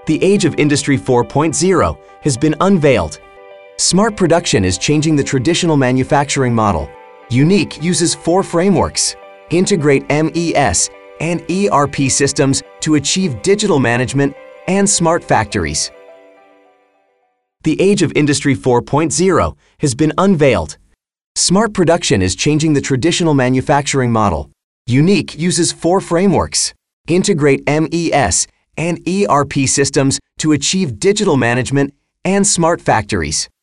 The age of Industry 4.0 has been unveiled. Smart Production is changing the traditional manufacturing model. Unique uses 4 frameworks, integrate MES and ERP systems to achieve digital management and smart factories. The age of Industry 4.0 has been unveiled. Smart Production is changing the traditional manufacturing model. Unique uses 4 frameworks, integrate MES and ERP systems to achieve digital management and smart factories.